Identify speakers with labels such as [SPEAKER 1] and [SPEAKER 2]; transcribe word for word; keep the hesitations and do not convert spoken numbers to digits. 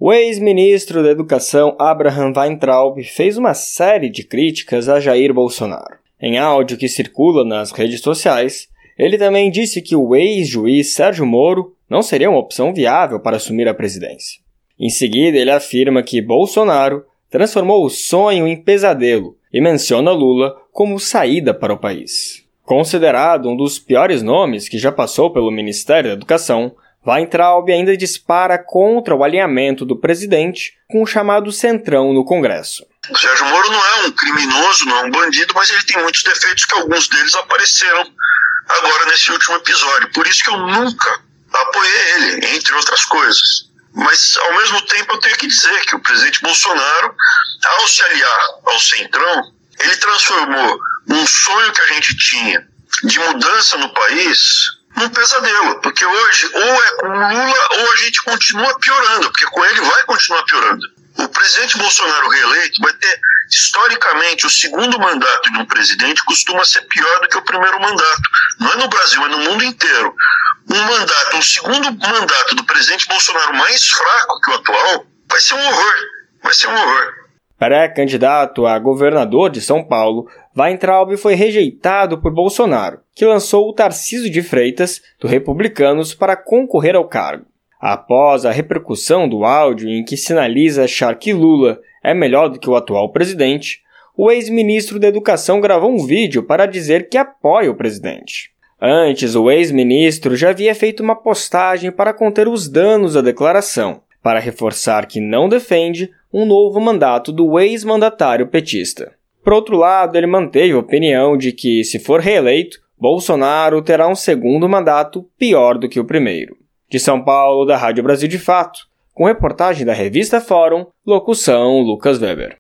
[SPEAKER 1] O ex-ministro da Educação Abraham Weintraub fez uma série de críticas a Jair Bolsonaro. Em áudio que circula nas redes sociais, ele também disse que o ex-juiz Sérgio Moro não seria uma opção viável para assumir a presidência. Em seguida, ele afirma que Bolsonaro transformou o sonho em pesadelo e menciona Lula como saída para o país. Considerado um dos piores nomes que já passou pelo Ministério da Educação, Weintraub ainda dispara contra o alinhamento do presidente com o chamado Centrão no Congresso.
[SPEAKER 2] O Sérgio Moro não é um criminoso, não é um bandido, mas ele tem muitos defeitos que alguns deles apareceram agora nesse último episódio. Por isso que eu nunca apoiei ele, entre outras coisas. Mas, ao mesmo tempo, eu tenho que dizer que o presidente Bolsonaro, ao se aliar ao Centrão, ele transformou um sonho que a gente tinha de mudança no país num pesadelo. Porque hoje, ou é com Lula, ou a gente continua piorando, porque com ele vai continuar piorando. O presidente Bolsonaro reeleito vai ter, historicamente, o segundo mandato de um presidente costuma ser pior do que o primeiro mandato. Não é no Brasil, é no mundo inteiro. Um mandato, um segundo mandato do presidente Bolsonaro mais fraco que o atual, vai ser um horror. Vai ser um horror.
[SPEAKER 1] Pré-candidato a governador de São Paulo, Weintraub foi rejeitado por Bolsonaro, que lançou o Tarcísio de Freitas, do Republicanos, para concorrer ao cargo. Após a repercussão do áudio em que sinaliza achar que Lula é melhor do que o atual presidente, o ex-ministro da Educação gravou um vídeo para dizer que apoia o presidente. Antes, o ex-ministro já havia feito uma postagem para conter os danos da declaração, para reforçar que não defende um novo mandato do ex-mandatário petista. Por outro lado, ele manteve a opinião de que, se for reeleito, Bolsonaro terá um segundo mandato pior do que o primeiro. De São Paulo, da Rádio Brasil de Fato, com reportagem da revista Fórum, locução Lucas Weber.